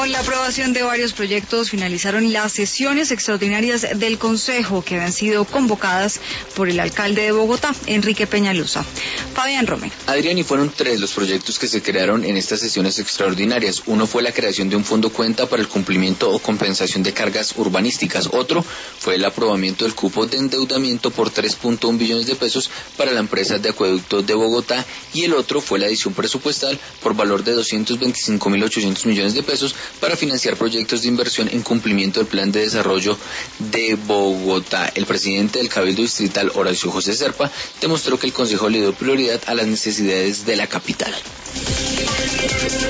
Con la aprobación de varios proyectos finalizaron las sesiones extraordinarias del Consejo que habían sido convocadas por el alcalde de Bogotá, Enrique Peñalosa. Fabián Romero. Adrián, y fueron 3 los proyectos que se crearon en estas sesiones extraordinarias. Uno fue la creación de un fondo cuenta para el cumplimiento o compensación de cargas urbanísticas. Otro fue el aprobamiento del cupo de endeudamiento por 3.1 billones de pesos para la empresa de acueductos de Bogotá, y el otro fue la adición presupuestal por valor de 225.800 millones de pesos para financiar proyectos de inversión en cumplimiento del Plan de Desarrollo de Bogotá. El presidente del Cabildo Distrital, Horacio José Serpa, demostró que el Consejo le dio prioridad a las necesidades de la capital.